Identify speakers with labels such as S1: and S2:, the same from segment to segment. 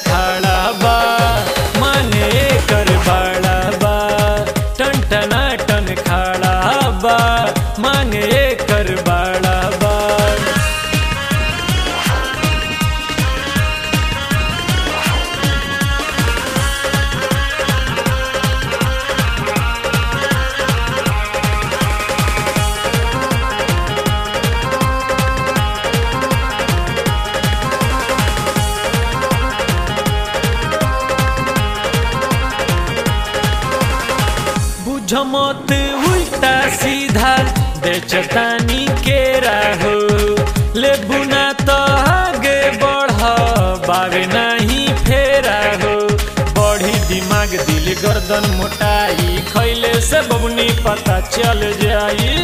S1: खड़ा बा मांगे कर बड़ा बा। टन टना टन खड़ा बा मांगे कर बड़ा बा। बुझमत उल्टा सीधा बेचतानी के राहो ले बुना तो आगे बढ़ बावे नहीं फेरा हो। बढ़ी दिमाग दिल गर्दन मोटाई खैले से बबनी पता चल जाई।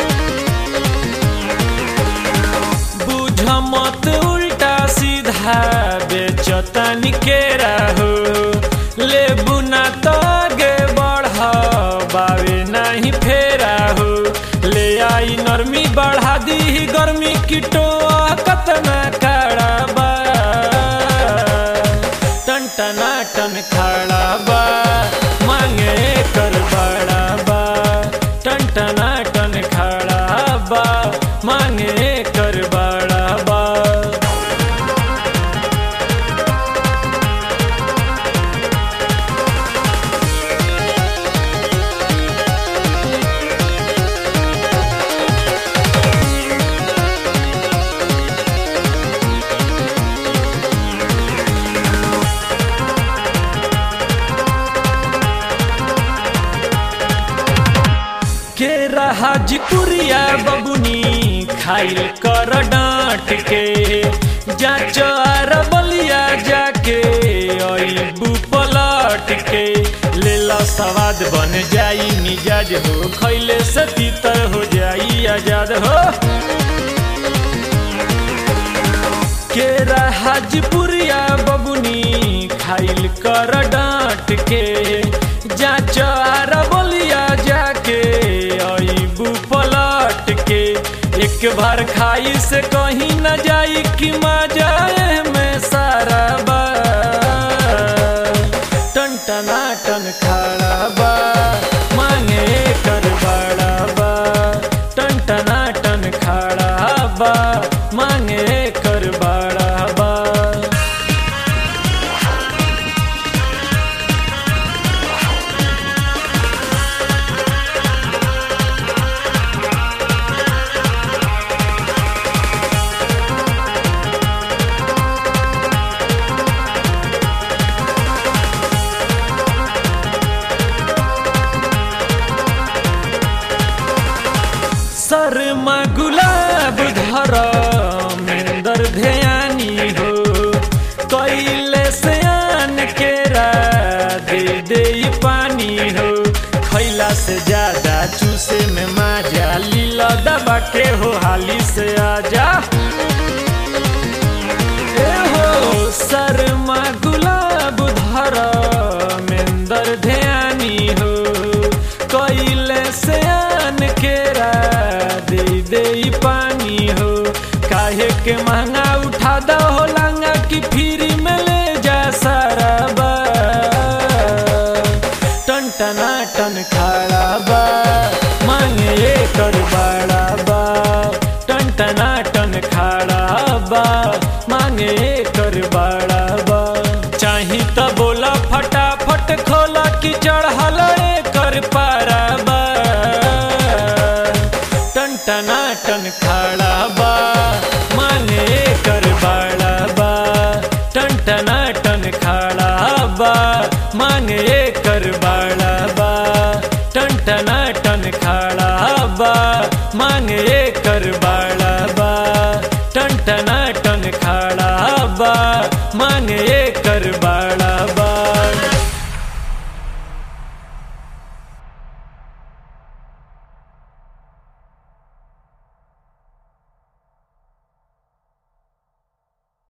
S1: बुझमत उल्टा सीधा बेचतानी के राहो ले बुना तो आगे बढ़ बावे नहीं फेरा हो। ले आई नरमी बढ़ा दी गर्मी कीटो कतना खड़ा बा। टन टना टन खड़ा बा मांगे कर बड़ा बा। टन टना टन खड़ा बा मांगे कर बड़ा बा। के हाजीपुरिया बबुनी खाइल कर डांट के जाचार बलिया जाके अबू पलट के। लेला सवाद बन जाई मिजाज हो खैले से तीतर हो जाई आजाद हो। के हाजीपुरिया बबुनी खाइल कर डांट के जाचार बलिया जाके अबू पलट के। एक बार खाई से कहीं न जाई कि मजा में सारा बा। टन टना टन खड़ा बा मांगे कर बड़ा बा। टन टना टन खड़ा बा मांगे कर बड़ा बा। शर्मा गुलाब धर मेंदर ध्यानी हो कैले से आन के दे दे पानी हो। खैला से ज्यादा चूसे में माजा लीला दबा के हो हाली से आजा। ए हो शर्मा गुलाब धर मेंदर ध्यानी हो कैले से आन के दे पानी हो। काहे के महंगा उठा दो हो लांगा कि फ्री में ले जा सारा बा। टन टना टन खड़ा बा मांगे कर बड़ा बा। टन टना टन खड़ा बा मांगे कर बड़ा बा। चाही तो बोला फटाफट खोला कि चढ़ल कर पारा बा। टन टना टन खड़ा बा